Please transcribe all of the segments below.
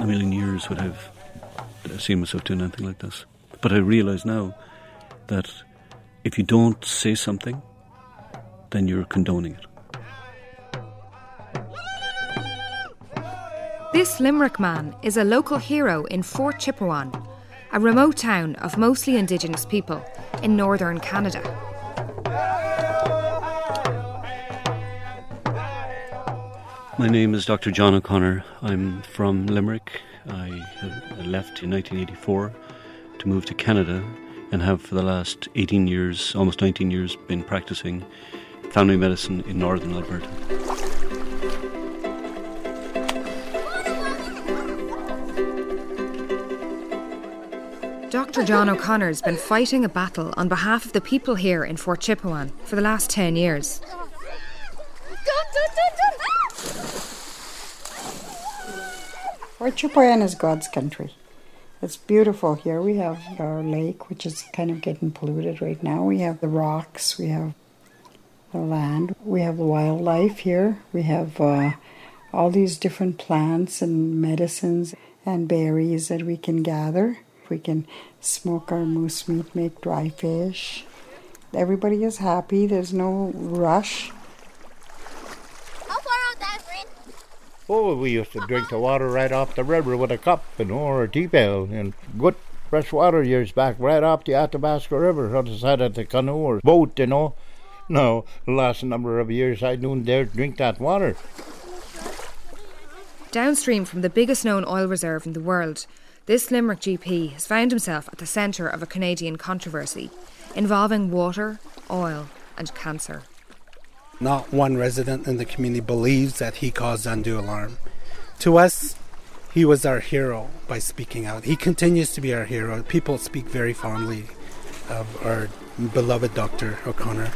a million years would have seen myself doing anything like this. But I realise now that if you don't say something, then you're condoning it. This Limerick man is a local hero in Fort Chipewyan, a remote town of mostly Indigenous people in northern Canada. My name is Dr. John O'Connor. I'm from Limerick. I left in 1984 to move to Canada and have for the last 18 years, almost 19 years, been practicing family medicine in northern Alberta. Dr. John O'Connor's been fighting a battle on behalf of the people here in Fort Chipewyan for the last 10 years. Fort Chipewyan is God's country. It's beautiful here. We have our lake, which is kind of getting polluted right now. We have the rocks, we have the land, we have the wildlife here. We have all these different plants and medicines and berries that we can gather. We can smoke our moose meat, make dry fish. Everybody is happy. There's no rush. How far out that, friend? Oh, we used to drink the water right off the river with a cup, or a tea pail, and good fresh water years back, right off the Athabasca River, on the side of the canoe or boat, No, the last number of years I don't dare drink that water. Downstream from the biggest known oil reserve in the world, this Limerick GP has found himself at the centre of a Canadian controversy involving water, oil and cancer. Not one resident in the community believes that he caused undue alarm. To us, he was our hero by speaking out. He continues to be our hero. People speak very fondly of our beloved Dr. O'Connor.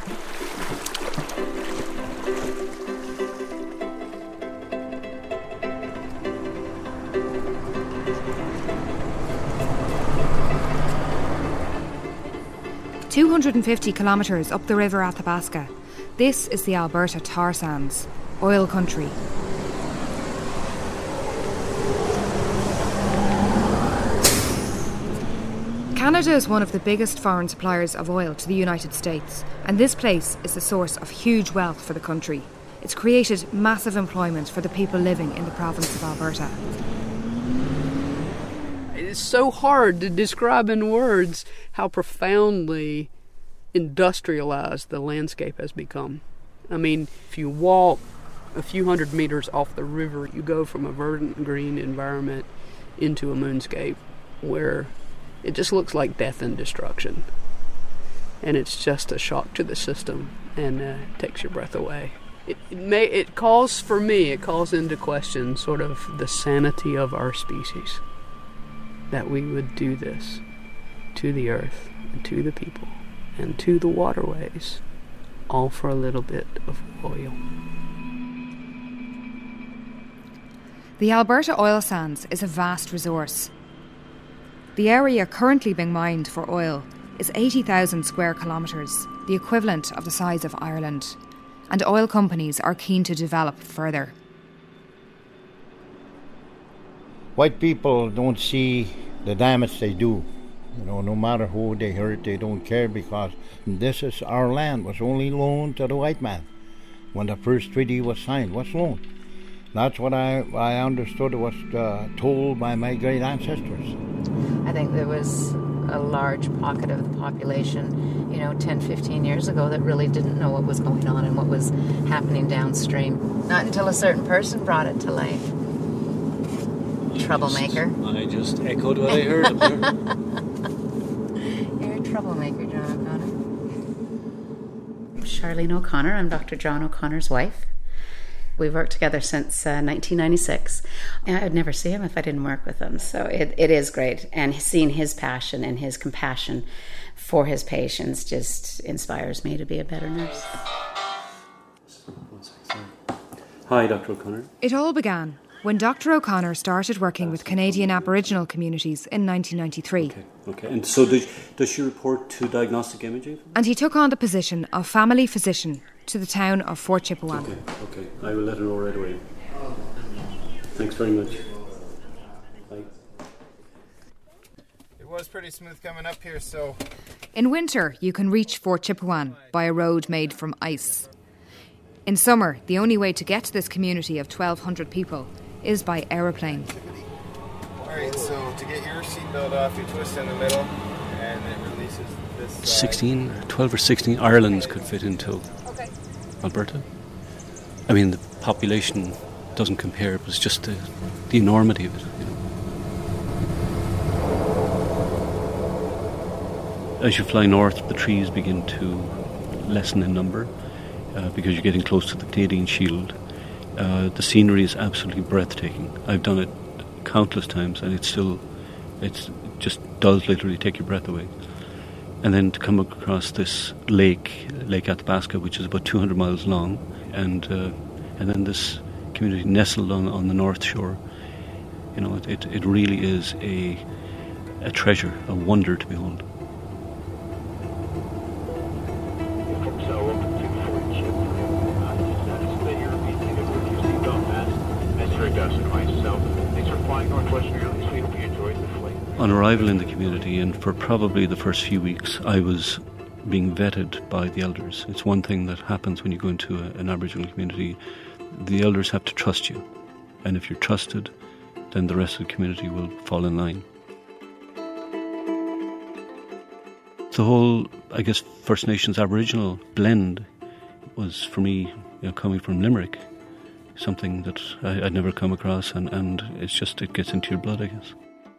"250 kilometres up the river Athabasca, this is the Alberta tar sands, oil country. Canada is one of the biggest foreign suppliers of oil to the United States, and this place is the source of huge wealth for the country. It's created massive employment for the people living in the province of Alberta. It's so hard to describe in words how profoundly industrialized the landscape has become. I mean, if you walk a few hundred meters off the river, you go from a verdant green environment into a moonscape where it just looks like death and destruction. And it's just a shock to the system and takes your breath away. It calls into question sort of the sanity of our species, that we would do this to the earth and to the people and to the waterways, all for a little bit of oil. The Alberta oil sands is a vast resource. The area currently being mined for oil is 80,000 square kilometres, the equivalent of the size of Ireland, and oil companies are keen to develop further. White people don't see the damage they do. No matter who they hurt, they don't care, because this is our land. Was only loaned to the white man when the first treaty was signed. Was loaned. That's what I understood was told by my great ancestors. I think there was a large pocket of the population, 10, 15 years ago that really didn't know what was going on and what was happening downstream. Not until a certain person brought it to life. Troublemaker. I just echoed what I heard up there. You're a troublemaker, John O'Connor. I'm Charlene O'Connor. I'm Dr. John O'Connor's wife. We've worked together since 1996. And I'd never see him if I didn't work with him. So it is great. And seeing his passion and his compassion for his patients just inspires me to be a better nurse. Hi, Dr. O'Connor. It all began when Dr. O'Connor started working with Canadian Aboriginal communities in 1993. Okay. And so does she report to diagnostic imaging? And he took on the position of family physician to the town of Fort Chipewyan. Okay. I will let her know right away. Thanks very much. was pretty smooth coming up here, so... In winter, you can reach Fort Chipewyan by a road made from ice. In summer, the only way to get to this community of 1,200 people is by aeroplane. Alright, so to get your seatbelt off, you twist in the middle, and it releases this side. 16, 12 or 16 Irelands could fit into Alberta. I mean, the population doesn't compare, but it's just the enormity of it, you know. As you fly north, the trees begin to lessen in number because you're getting close to the Canadian Shield. The scenery is absolutely breathtaking. I've done it countless times, and it just does literally take your breath away. And then to come across this Lake Athabasca, which is about 200 miles long, and then this community nestled on the north shore. You know, it really is a treasure, a wonder to behold. On arrival in the community, and for probably the first few weeks, I was being vetted by the elders. It's one thing that happens when you go into an Aboriginal community. The elders have to trust you, and if you're trusted, then the rest of the community will fall in line. The whole, I guess, First Nations Aboriginal blend was, for me, you know, coming from Limerick, something that I'd never come across, and it's just, it gets into your blood, I guess.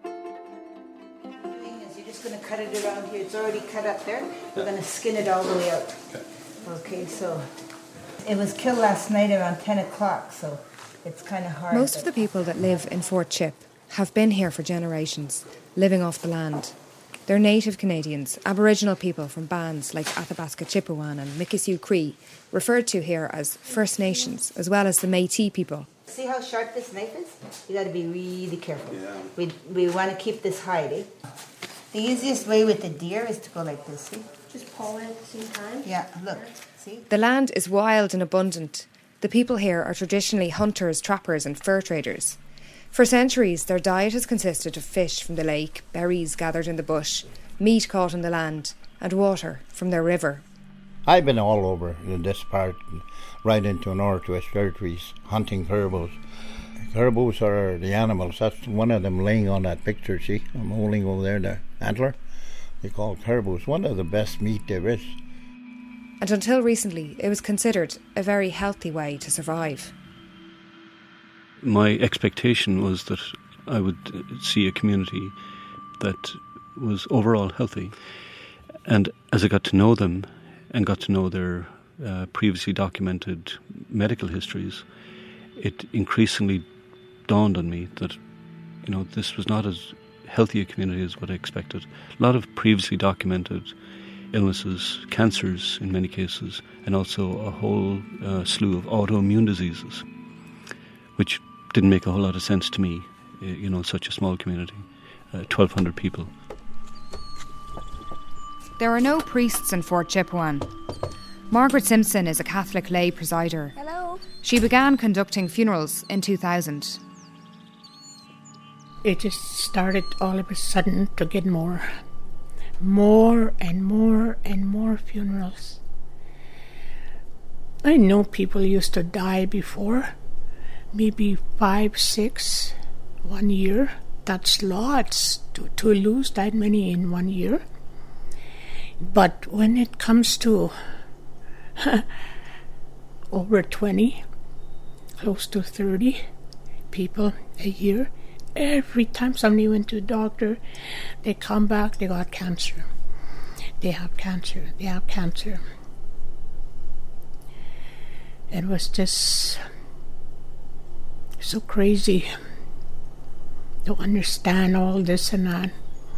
You're just going to cut it around here. It's already cut up there. We're going to skin it all the way out. Okay, so it was killed last night around 10 o'clock, so it's kind of hard. Most of the people that live in Fort Chip have been here for generations, living off the land. They're native Canadians, Aboriginal people from bands like Athabasca Chipewyan and Mikisew Cree, referred to here as First Nations, as well as the Métis people. See how sharp this knife is? You got to be really careful. Yeah. We want to keep this hide, eh? The easiest way with the deer is to go like this, see? Just pull it at the same time? Yeah, look, see? The land is wild and abundant. The people here are traditionally hunters, trappers and fur traders. For centuries, their diet has consisted of fish from the lake, berries gathered in the bush, meat caught on the land, and water from their river. I've been all over in this part, right into Northwest Territories, hunting caribous. Caribous are the animals. That's one of them laying on that picture, see? I'm holding over there the antler. They call caribous one of the best meat there is. And until recently, it was considered a very healthy way to survive. My expectation was that I would see a community that was overall healthy. And as I got to know them and got to know their previously documented medical histories, it increasingly dawned on me that, you know, this was not as healthy a community as what I expected. A lot of previously documented illnesses, cancers in many cases, and also a whole slew of autoimmune diseases, which didn't make a whole lot of sense to me, you know, such a small community, 1,200 people. There are no priests in Fort Chipewyan. Margaret Simpson is a Catholic lay presider. Hello. She began conducting funerals in 2000. It just started all of a sudden to get more and more funerals. I know people used to die before, maybe 5, 6, 1 year. That's lots to lose that many in 1 year. But when it comes to over 20, close to 30 people a year, every time somebody went to a doctor, they come back, they got cancer. They have cancer. They have cancer. It was just so crazy to understand all this and that.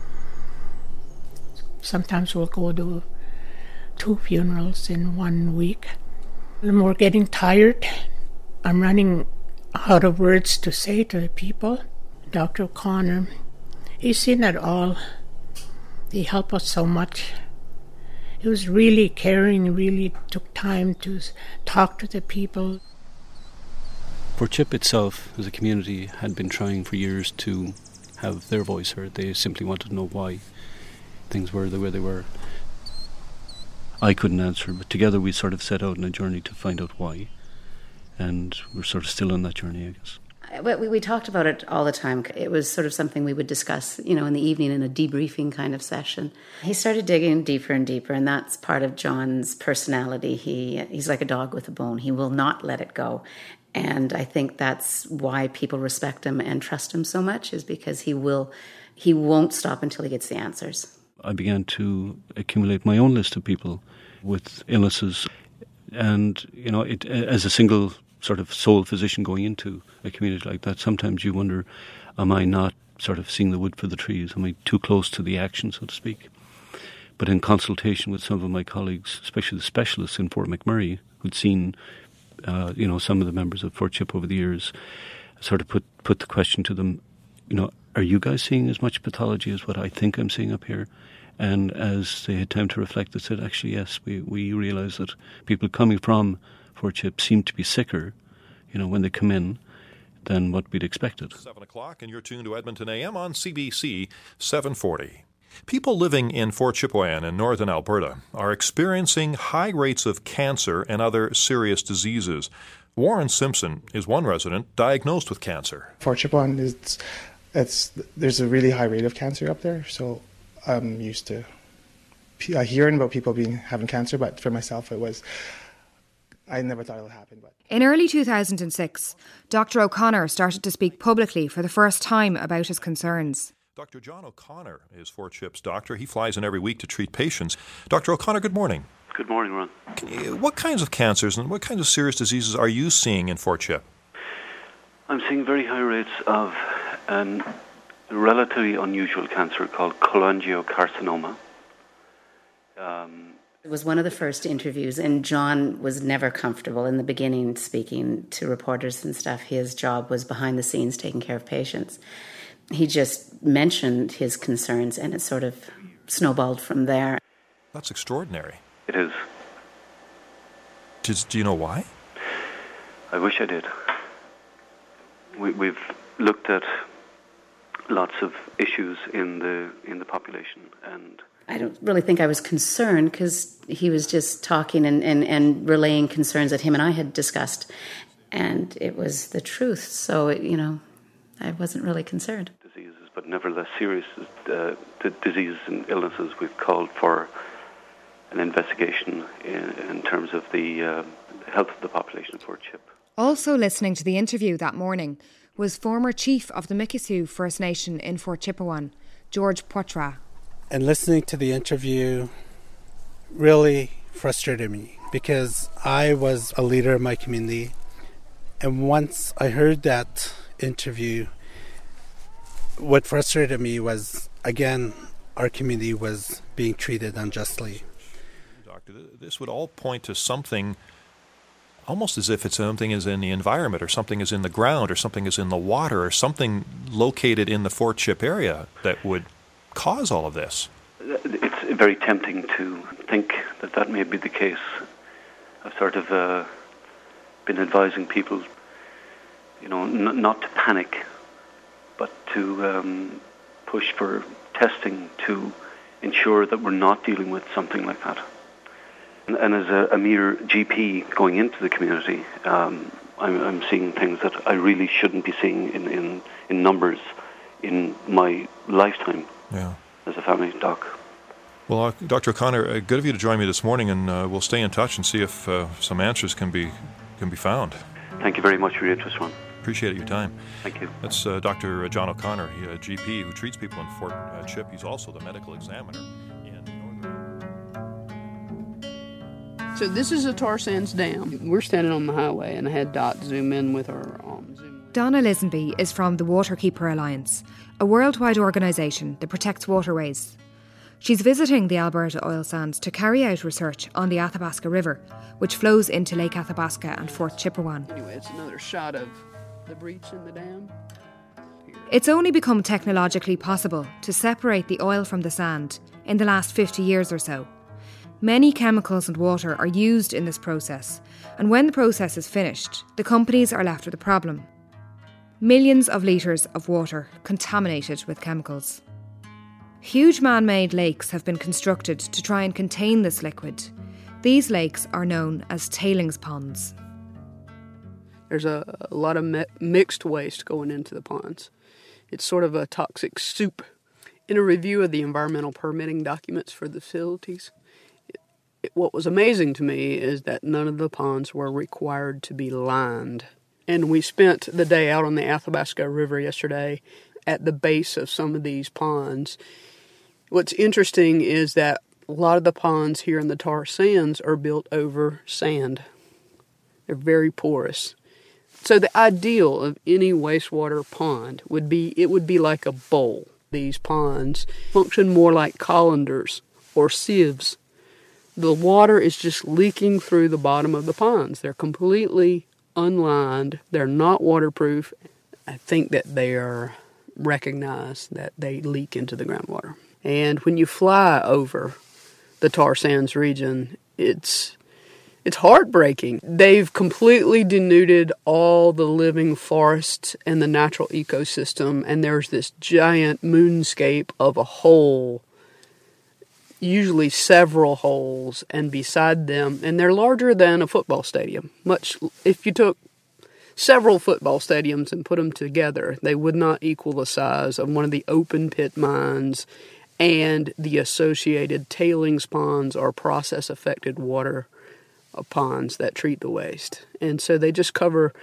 Sometimes we'll go to 2 funerals in 1 week. And we're getting tired. I'm running out of words to say to the people. Dr. O'Connor, he's seen it all. He helped us so much. He was really caring, really took time to talk to the people. Fort Chip itself, as a community, had been trying for years to have their voice heard. They simply wanted to know why things were the way they were. I couldn't answer, but together we sort of set out on a journey to find out why. And we're sort of still on that journey, I guess. We talked about it all the time. It was sort of something we would discuss, in the evening in a debriefing kind of session. He started digging deeper and deeper, and that's part of John's personality. He's like a dog with a bone. He will not let it go. And I think that's why people respect him and trust him so much, is because he won't stop until he gets the answers. I began to accumulate my own list of people with illnesses. And, as a single sort of sole physician going into a community like that, sometimes you wonder, am I not sort of seeing the wood for the trees? Am I too close to the action, so to speak? But in consultation with some of my colleagues, especially the specialists in Fort McMurray, who'd seen, some of the members of Fort Chip over the years, I sort of put the question to them, are you guys seeing as much pathology as what I think I'm seeing up here? And as they had time to reflect, they said, actually, yes, we realise that people coming from Fort Chip seem to be sicker, when they come in, than what we'd expected. 7 o'clock, and you're tuned to Edmonton AM on CBC 740. People living in Fort Chipewyan in northern Alberta are experiencing high rates of cancer and other serious diseases. Warren Simpson is one resident diagnosed with cancer. Fort Chipewyan, there's a really high rate of cancer up there, so I'm used to hearing about people having cancer, but for myself I never thought it would happen. But in early 2006, Dr. O'Connor started to speak publicly for the first time about his concerns. Dr. John O'Connor is Fort Chip's doctor. He flies in every week to treat patients. Dr. O'Connor, good morning. Good morning, Ron. What kinds of cancers and what kinds of serious diseases are you seeing in Fort Chip? I'm seeing very high rates of a relatively unusual cancer called cholangiocarcinoma. It was one of the first interviews, and John was never comfortable in the beginning speaking to reporters and stuff. His job was behind the scenes taking care of patients. He just mentioned his concerns, and it sort of snowballed from there. That's extraordinary. It is. Do you know why? I wish I did. We've looked at lots of issues in the population, and I don't really think I was concerned because he was just talking and relaying concerns that him and I had discussed, and it was the truth. So, I wasn't really concerned. Diseases, but nevertheless serious diseases and illnesses. We've called for an investigation in terms of the health of the population of Fort Chip. Also listening to the interview that morning was former chief of the Mikisew First Nation in Fort Chipewyan, George Poitras. And listening to the interview really frustrated me because I was a leader of my community. And once I heard that interview, what frustrated me was, again, our community was being treated unjustly. Doctor, this would all point to something almost as if it's something is in the environment or something is in the ground or something is in the water or something located in the Fort Chip area that would cause all of this. It's very tempting to think that may be the case. I've sort of been advising people, not to panic, but to push for testing to ensure that we're not dealing with something like that. And as a mere GP going into the community, I'm seeing things that I really shouldn't be seeing in numbers in my lifetime as a family doc. Well, Dr. O'Connor, good of you to join me this morning, and we'll stay in touch and see if some answers can be found. Thank you very much for your interest, Ron. Appreciate your time. Thank you. That's Dr. John O'Connor, a GP who treats people in Fort Chip. He's also the medical examiner in Northern. So this is a tar sands dam. We're standing on the highway, and I had Dot zoom in with her zoom. Donna Lisenby is from the Waterkeeper Alliance, a worldwide organisation that protects waterways. She's visiting the Alberta oil sands to carry out research on the Athabasca River, which flows into Lake Athabasca and Fort Chipewyan. Anyway, it's another shot of the breach in the dam. Here. It's only become technologically possible to separate the oil from the sand in the last 50 years or so. Many chemicals and water are used in this process, and when the process is finished, the companies are left with a problem. Millions of litres of water contaminated with chemicals. Huge man-made lakes have been constructed to try and contain this liquid. These lakes are known as tailings ponds. There's a lot of mixed waste going into the ponds. It's sort of a toxic soup. In a review of the environmental permitting documents for the facilities, what was amazing to me is that none of the ponds were required to be lined. And we spent the day out on the Athabasca River yesterday at the base of some of these ponds. What's interesting is that a lot of the ponds here in the tar sands are built over sand. They're very porous. So the ideal of any wastewater pond would be like a bowl. These ponds function more like colanders or sieves. The water is just leaking through the bottom of the ponds. They're completely unlined. They're not waterproof. I think that they are recognized that they leak into the groundwater. And when you fly over the tar sands region, it's heartbreaking. They've completely denuded all the living forests and the natural ecosystem, and there's this giant moonscape of a hole, usually several holes, and beside them, and they're larger than a football stadium. If you took several football stadiums and put them together, they would not equal the size of one of the open pit mines and the associated tailings ponds or process-affected water ponds that treat the waste. And so they just cover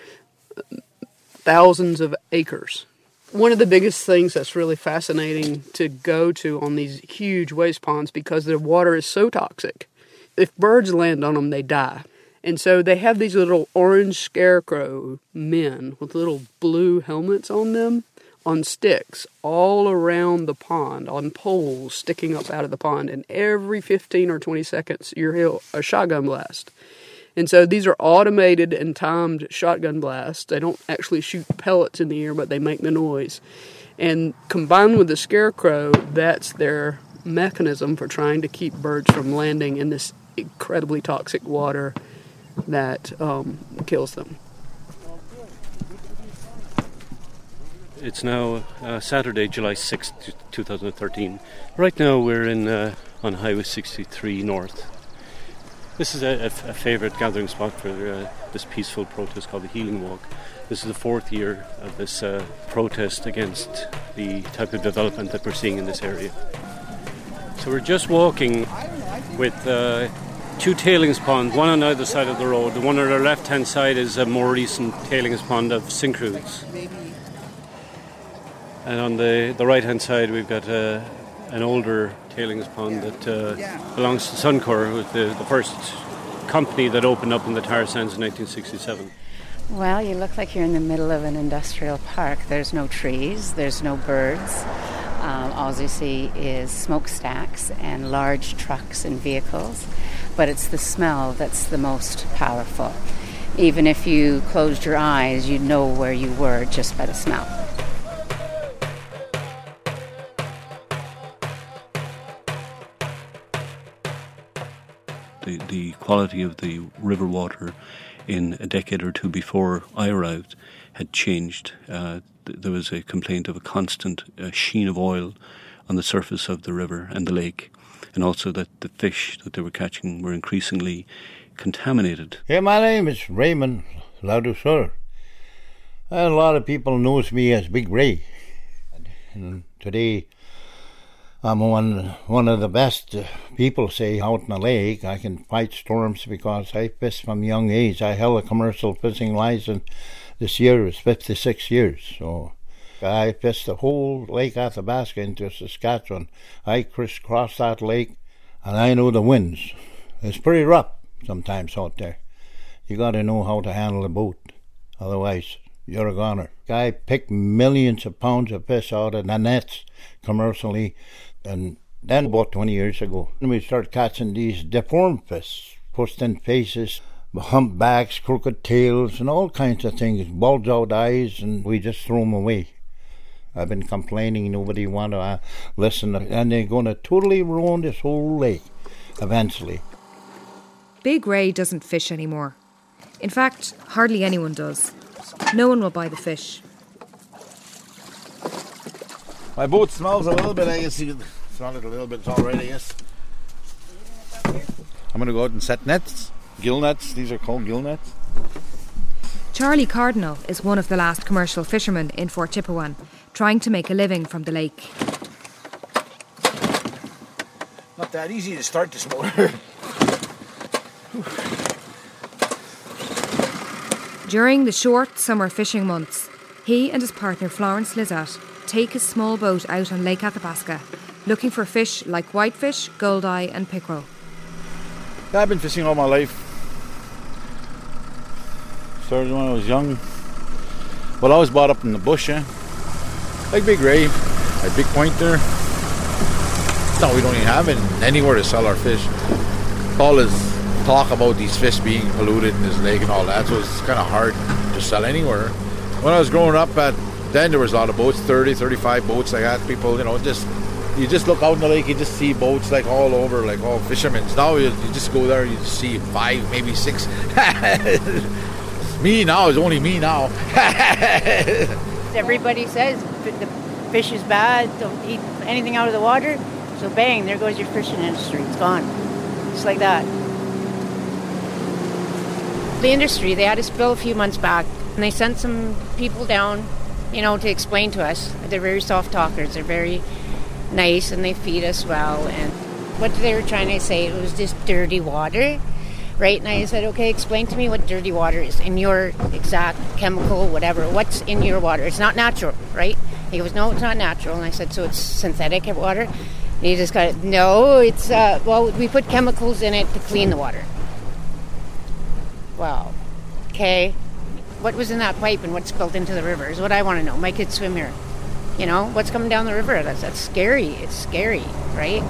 thousands of acres. One of the biggest things that's really fascinating to go to on these huge waste ponds, because the water is so toxic, if birds land on them, they die. And so they have these little orange scarecrow men with little blue helmets on them, on sticks, all around the pond, on poles sticking up out of the pond. And every 15 or 20 seconds, you hear a shotgun blast. And so these are automated and timed shotgun blasts. They don't actually shoot pellets in the air, but they make the noise. And combined with the scarecrow, that's their mechanism for trying to keep birds from landing in this incredibly toxic water that kills them. It's now Saturday, July 6th, 2013. Right now we're on Highway 63 North. This is a favourite gathering spot for this peaceful protest called the Healing Walk. This is the fourth year of this protest against the type of development that we're seeing in this area. So we're just walking with two tailings ponds, one on either side of the road. The one on our left-hand side is a more recent tailings pond of Syncrude. And on the right-hand side, we've got an older tailings pond that belongs to Suncor, with the first company that opened up in the tar sands in 1967. Well, you look like you're in the middle of an industrial park. There's no trees, there's no birds. All you see is smokestacks and large trucks and vehicles. But it's the smell that's the most powerful. Even if you closed your eyes, you'd know where you were just by the smell. The quality of the river water in a decade or two before I arrived had changed. There was a complaint of a constant sheen of oil on the surface of the river and the lake, and also that the fish that they were catching were increasingly contaminated. Hey, my name is Raymond Ladouceur. A lot of people knows me as Big Ray. And today I'm one of the best people, say, out in the lake. I can fight storms because I fish from a young age. I held a commercial fishing license. This year is 56 years. So I fished the whole Lake Athabasca into Saskatchewan. I crisscross that lake, and I know the winds. It's pretty rough sometimes out there. You got to know how to handle the boat. Otherwise, you're a goner. I picked millions of pounds of fish out of the nets commercially. And then about 20 years ago, we started catching these deformed fish, twisting faces, humpbacks, crooked tails, and all kinds of things, bulge out eyes, and we just throw them away. I've been complaining, nobody want to listen, and they're going to totally ruin this whole lake eventually. Big Ray doesn't fish anymore. In fact, hardly anyone does. No one will buy the fish. My boat smells a little bit, I guess you can smell it a little bit already, yes. I'm going to go out and set nets, gill nets. These are called gill nets. Charlie Cardinal is one of the last commercial fishermen in Fort Chipewyan, trying to make a living from the lake. Not that easy to start this motor. During the short summer fishing months, he and his partner Florence Lizat take his small boat out on Lake Athabasca, looking for fish like whitefish, goldeye and pickerel. Yeah, I've been fishing all my life. Started when I was young. Well, I was brought up in the bush, like Big Ray, like Big Pointer. No, we don't even have it anywhere to sell our fish. All this talk about these fish being polluted in this lake and all that, so it's kind of hard to sell anywhere. When I was growing up, then there was a lot of boats, 30, 35 boats like that. People, you just look out in the lake, you just see boats like all over, like all fishermen. Now you just go there, you just see 5, maybe 6. Me now, it's only me now. Everybody says the fish is bad, don't eat anything out of the water. So bang, there goes your fishing industry. It's gone. Just like that. The industry, they had a spill a few months back, and they sent some people down, to explain to us. They're very soft talkers. They're very nice, and they feed us well. And what they were trying to say, it was just dirty water, right? And I said, okay, explain to me what dirty water is in your exact chemical, whatever. What's in your water? It's not natural, right? He goes, no, it's not natural. And I said, so it's synthetic water? And he just got it. No, it's, we put chemicals in it to clean the water. Well, okay. What was in that pipe and what spilled into the river is what I want to know. My kids swim here. What's coming down the river? That's scary. It's scary, right?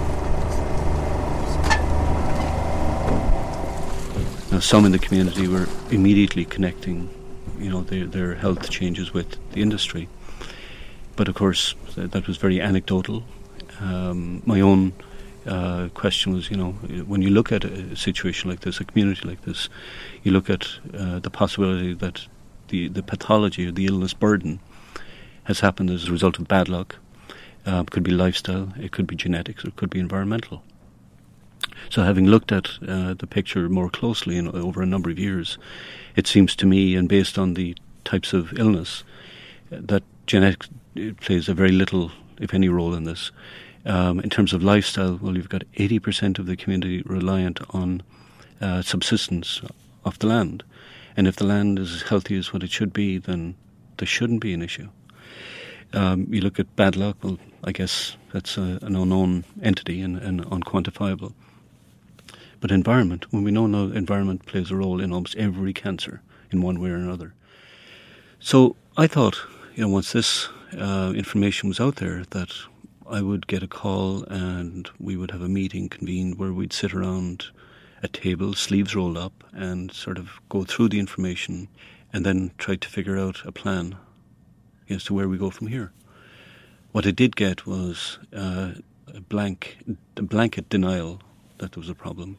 Now, some in the community were immediately connecting, their health changes with the industry. But of course, that was very anecdotal. My own question was, when you look at a situation like this, a community like this, you look at the possibility that the pathology or the illness burden has happened as a result of bad luck. It could be lifestyle, it could be genetics, or it could be environmental. So having looked at the picture more closely over a number of years, it seems to me, and based on the types of illness, that genetics plays a very little, if any, role in this. In terms of lifestyle, well, you've got 80% of the community reliant on subsistence off the land. And if the land is as healthy as what it should be, then there shouldn't be an issue. You look at bad luck, well, I guess that's an unknown entity and unquantifiable. But environment, when we know now environment plays a role in almost every cancer in one way or another. So I thought, once this information was out there, that I would get a call and we would have a meeting convened where we'd sit around a table, sleeves rolled up, and sort of go through the information and then try to figure out a plan as to where we go from here. What I did get was a blanket denial that there was a problem.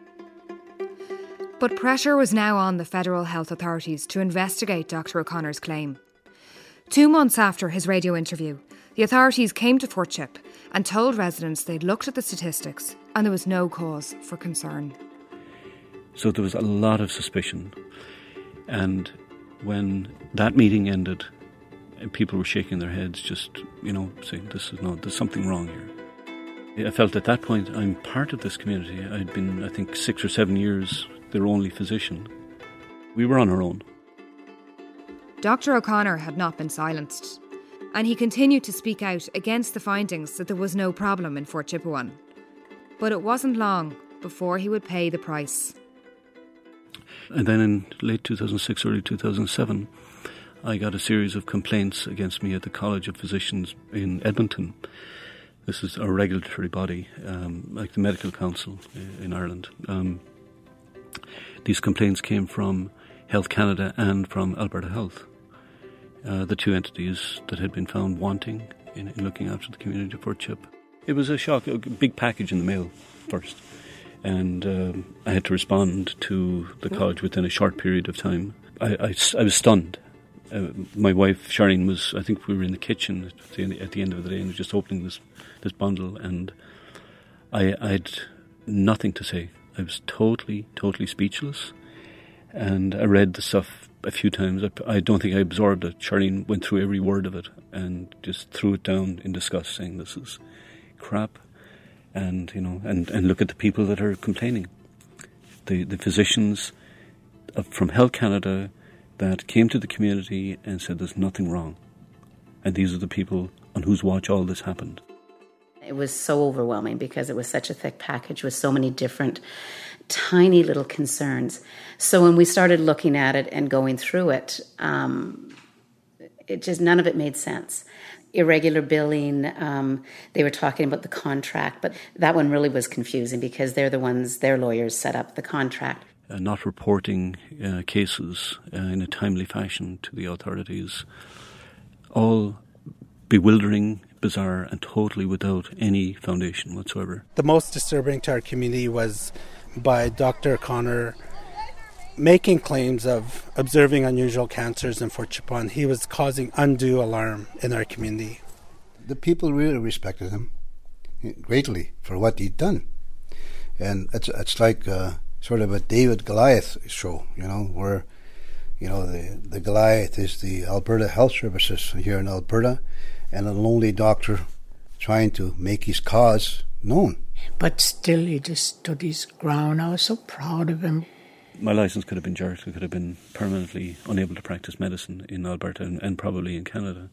But pressure was now on the federal health authorities to investigate Dr. O'Connor's claim. 2 months after his radio interview, the authorities came to Fort Chip and told residents they'd looked at the statistics and there was no cause for concern. So there was a lot of suspicion. And when that meeting ended, people were shaking their heads, just, saying, there's something wrong here. I felt at that point, I'm part of this community. I'd been, I think, 6 or 7 years their only physician. We were on our own. Dr. O'Connor had not been silenced, and he continued to speak out against the findings that there was no problem in Fort Chipewyan. But it wasn't long before he would pay the price. And then in late 2006, early 2007, I got a series of complaints against me at the College of Physicians in Edmonton. This is a regulatory body, like the Medical Council in Ireland. These complaints came from Health Canada and from Alberta Health, the two entities that had been found wanting in looking after the community of Fort Chip. It was a shock, a big package in the mail first. And I had to respond to the college within a short period of time. I was stunned. My wife, Charlene, I think we were in the kitchen at the end of the day and was just opening this bundle, and I had nothing to say. I was totally speechless, and I read the stuff a few times. I don't think I absorbed it. Charlene went through every word of it and just threw it down in disgust, saying this is crap, and look at the people that are complaining. The physicians from Health Canada that came to the community and said there's nothing wrong. And these are the people on whose watch all this happened. It was so overwhelming because it was such a thick package with so many different tiny little concerns. So when we started looking at it and going through it, it just, none of it made sense. Irregular billing, they were talking about the contract, but that one really was confusing because their lawyers set up the contract. Not reporting cases in a timely fashion to the authorities, all bewildering, bizarre, and totally without any foundation whatsoever. The most disturbing to our community was by Dr. O'Connor making claims of observing unusual cancers in Fort Chipewyan. He was causing undue alarm in our community. The people really respected him greatly for what he'd done. And it's like sort of a David Goliath show, where, the Goliath is the Alberta Health Services here in Alberta, and a lonely doctor trying to make his cause known. But still, he just stood his ground. I was so proud of him. My licence could have been jerked. I could have been permanently unable to practice medicine in Alberta and probably in Canada.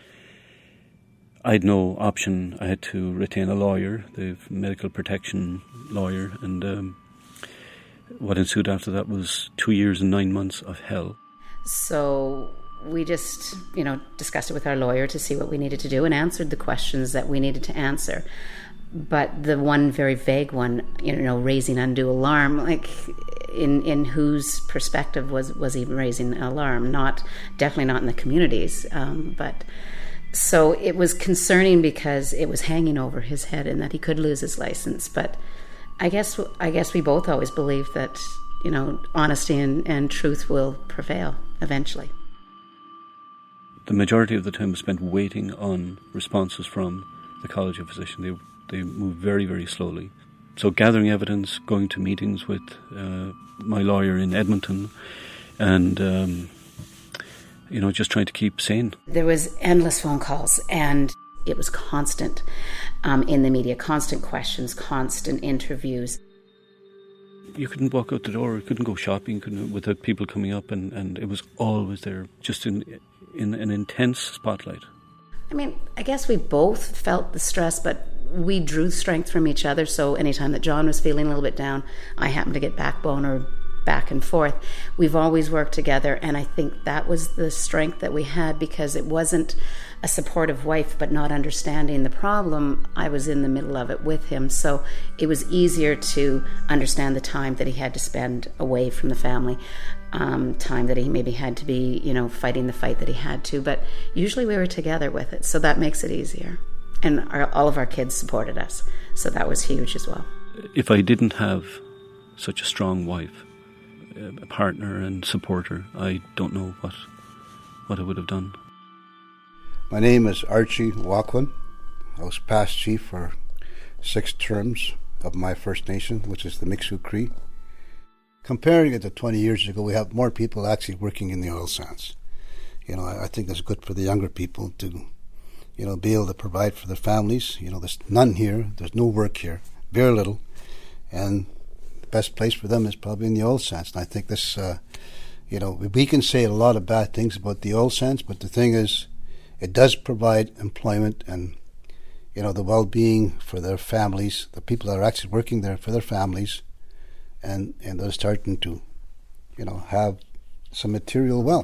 I had no option. I had to retain a lawyer, the medical protection lawyer, and what ensued after that was 2 years and 9 months of hell. So we just, discussed it with our lawyer to see what we needed to do and answered the questions that we needed to answer. But the one very vague one, raising undue alarm, like in whose perspective was he raising an alarm? Definitely not in the communities. But so it was concerning because it was hanging over his head and that he could lose his license. But I guess we both always believed that, honesty and truth will prevail eventually. The majority of the time was spent waiting on responses from the College of Physicians. They moved very, very slowly. So gathering evidence, going to meetings with my lawyer in Edmonton, and just trying to keep sane. There was endless phone calls, and it was constant in the media, constant questions, constant interviews. You couldn't walk out the door, you couldn't go shopping without people coming up, and it was always there, just in an intense spotlight. I mean, I guess we both felt the stress, but we drew strength from each other. So anytime that John was feeling a little bit down, I happened to get backbone or back and forth. We've always worked together, and I think that was the strength that we had, because it wasn't a supportive wife but not understanding the problem. I was in the middle of it with him, so it was easier to understand the time that he had to spend away from the family, time that he maybe had to be, fighting the fight that he had to. But usually we were together with it, so that makes it easier. And all of our kids supported us, so that was huge as well. If I didn't have such a strong wife, a partner and supporter, I don't know what I would have done. My name is Archie Walkwin. I was past chief for 6 terms of my First Nation, which is the Mikshu Cree. Comparing it to 20 years ago, we have more people actually working in the oil sands. I think it's good for the younger people to be able to provide for their families. There's none here. There's no work here. Very little. And the best place for them is probably in the oil sands. And I think this, we can say a lot of bad things about the oil sands, but the thing is, it does provide employment and, the well-being for their families, the people that are actually working there for their families, and they're starting to, have some material wealth.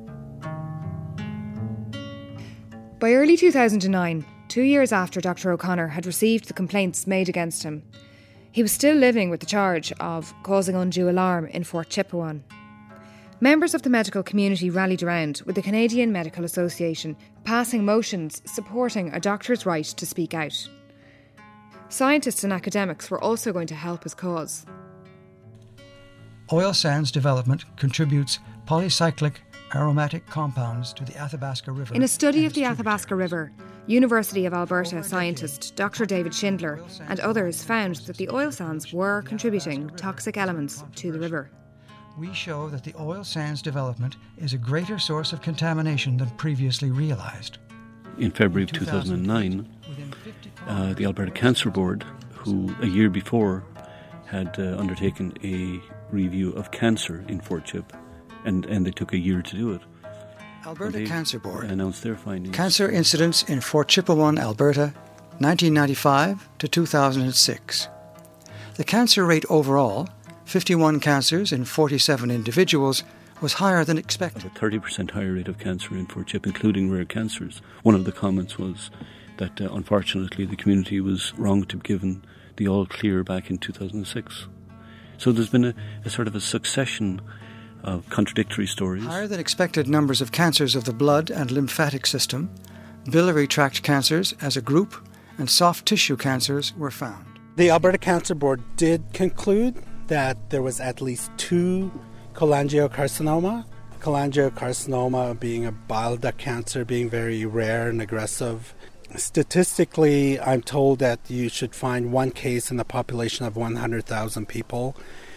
By early 2009, 2 years after Dr. O'Connor had received the complaints made against him, he was still living with the charge of causing undue alarm in Fort Chipewyan. Members of the medical community rallied around, with the Canadian Medical Association passing motions supporting a doctor's right to speak out. Scientists and academics were also going to help his cause. oil sands development contributes polycyclic aromatic compounds to the Athabasca River. In a study of the Athabasca River, University of Alberta scientist Dr. David Schindler and others found that the oil sands were contributing toxic elements to the river. We show that the oil sands development is a greater source of contamination than previously realised. In February of 2009, the Alberta Cancer Board, who a year before had undertaken a review of cancer in Fort Chip, and they took a year to do it. Alberta Cancer Board announced their findings. Cancer incidence in Fort Chipewyan, Alberta, 1995 to 2006. The cancer rate overall, 51 cancers in 47 individuals, was higher than expected. A 30% higher rate of cancer in Fort Chip, including rare cancers. One of the comments was that unfortunately the community was wrong to have given the all clear back in 2006. So there's been a sort of a succession of contradictory stories. Higher than expected numbers of cancers of the blood and lymphatic system, biliary tract cancers as a group, and soft tissue cancers were found. The Alberta Cancer Board did conclude that there was at least 2 cholangiocarcinoma. Cholangiocarcinoma being a bile duct cancer, being very rare and aggressive. Statistically, I'm told that you should find 1 case in the population of 100,000 people.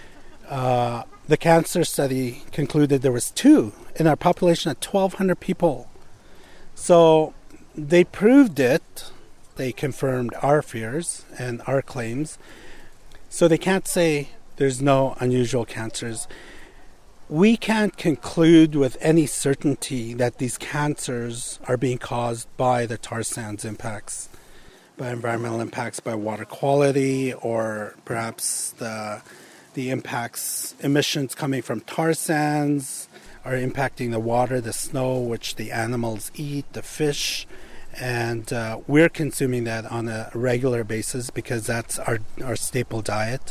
The cancer study concluded there was 2 in our population of 1,200 people. So they proved it. They confirmed our fears and our claims. So they can't say there's no unusual cancers. We can't conclude with any certainty that these cancers are being caused by the tar sands impacts, by environmental impacts, by water quality, or perhaps the impacts, emissions coming from tar sands are impacting the water, the snow, which the animals eat, the fish, and we're consuming that on a regular basis because that's our staple diet.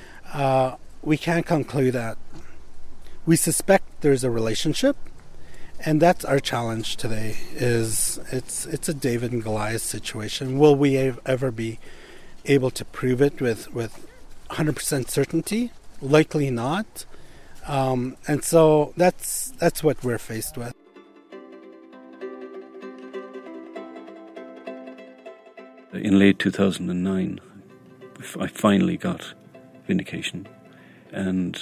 We can't conclude that. We suspect there's a relationship, and that's our challenge today. It's a David and Goliath situation. Will we ever be able to prove it with 100% certainty? Likely not. And so that's what we're faced with. In late 2009, I finally got vindication, and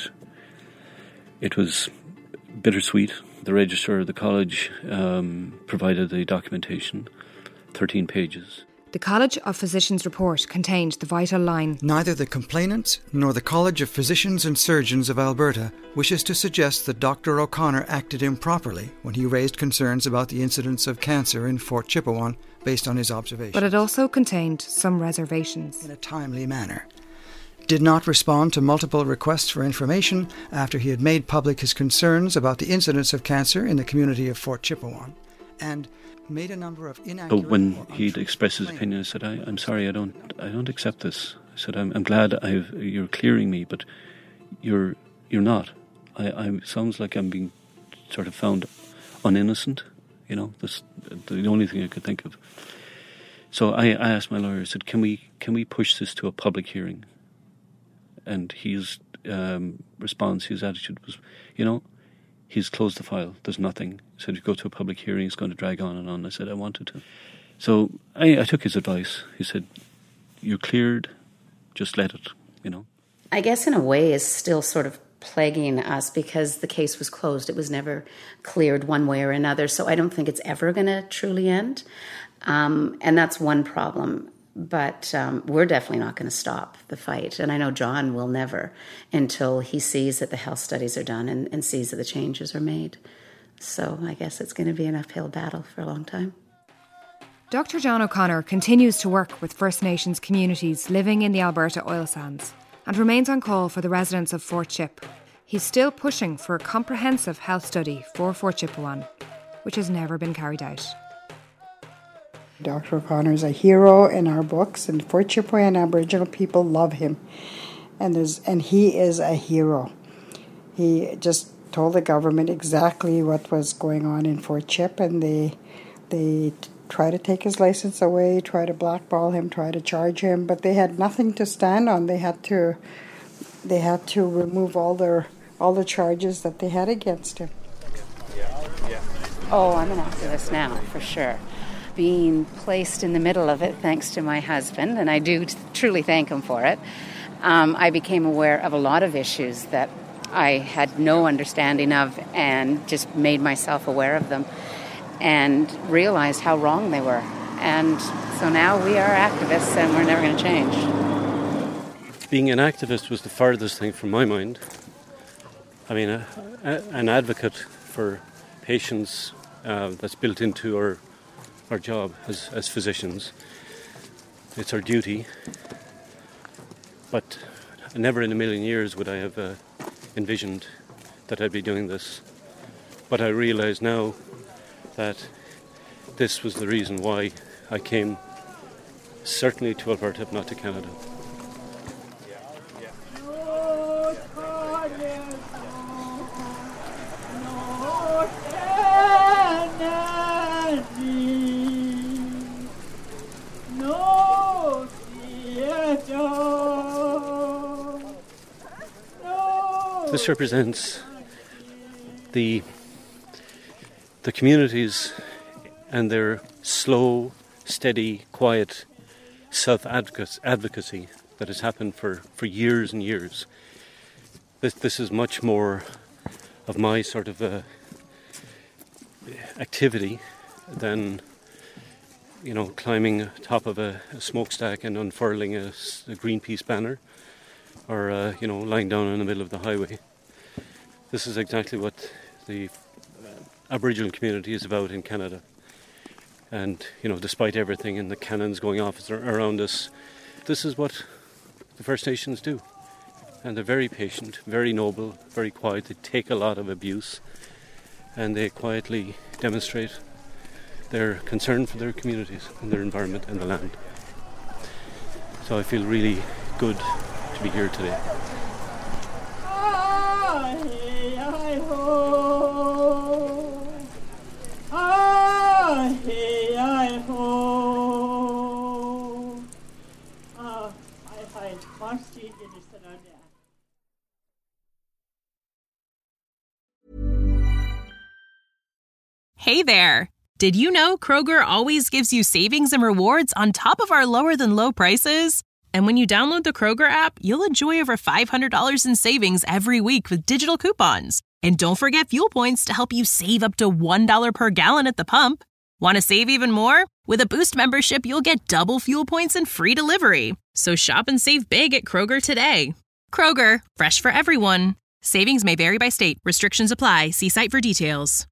it was bittersweet. The registrar of the college provided the documentation, 13 pages. The College of Physicians report contained the vital line. Neither the complainants nor the College of Physicians and Surgeons of Alberta wishes to suggest that Dr. O'Connor acted improperly when he raised concerns about the incidence of cancer in Fort Chipewyan based on his observations. But it also contained some reservations. In a timely manner. Did not respond to multiple requests for information after he had made public his concerns about the incidence of cancer in the community of Fort Chipewyan, and made a number of inaccurate. But when he'd expressed his opinion, I said, "I'm sorry, I don't accept this." I said, "I'm glad you're clearing me, but you're not. I sounds like I'm being sort of found uninnocent. You know, that's the only thing I could think of." So I asked my lawyer. I said, "Can we push this to a public hearing?" And his response, his attitude was, he's closed the file. There's nothing. He said, if you go to a public hearing, it's going to drag on and on. I said, I wanted to. So I took his advice. He said, you're cleared, just let it, I guess in a way is still sort of plaguing us because the case was closed. It was never cleared one way or another. So I don't think it's ever going to truly end. And that's one problem. But we're definitely not going to stop the fight. And I know John will never until he sees that the health studies are done and sees that the changes are made. So I guess it's going to be an uphill battle for a long time. Dr. John O'Connor continues to work with First Nations communities living in the Alberta oil sands and remains on call for the residents of Fort Chip. He's still pushing for a comprehensive health study for Fort Chipewyan, which has never been carried out. Dr. O'Connor is a hero in our books, and Fort Chipewyan Aboriginal people love him, and he is a hero. He just told the government exactly what was going on in Fort Chip, and they try to take his license away, try to blackball him, try to charge him, but they had nothing to stand on. They had to remove all their all the charges that they had against him. Oh, I'm an activist now, for sure. Being placed in the middle of it, thanks to my husband, and I do truly thank him for it, I became aware of a lot of issues that I had no understanding of and just made myself aware of them and realized how wrong they were. And so now we are activists and we're never going to change. Being an activist was the farthest thing from my mind. I mean, an advocate for patients, that's built into our job as physicians. It's our duty. But never in a million years would I have envisioned that I'd be doing this. But I realise now that this was the reason why I came certainly to Alberta, if not to Canada. This represents the communities and their slow, steady, quiet self-advocacy that has happened for years and years. This is much more of my sort of activity than, climbing top of a smokestack and unfurling a Greenpeace banner, or lying down in the middle of the highway. This is exactly what the Aboriginal community is about in Canada. And, despite everything and the cannons going off around us, this is what the First Nations do. And they're very patient, very noble, very quiet. They take a lot of abuse, and they quietly demonstrate their concern for their communities and their environment and the land. So I feel really good to be here today. Hey there! Did you know Kroger always gives you savings and rewards on top of our lower-than-low prices? And when you download the Kroger app, you'll enjoy over $500 in savings every week with digital coupons. And don't forget fuel points to help you save up to $1 per gallon at the pump. Want to save even more? With a Boost membership, you'll get double fuel points and free delivery. So shop and save big at Kroger today. Kroger, fresh for everyone. Savings may vary by state. Restrictions apply. See site for details.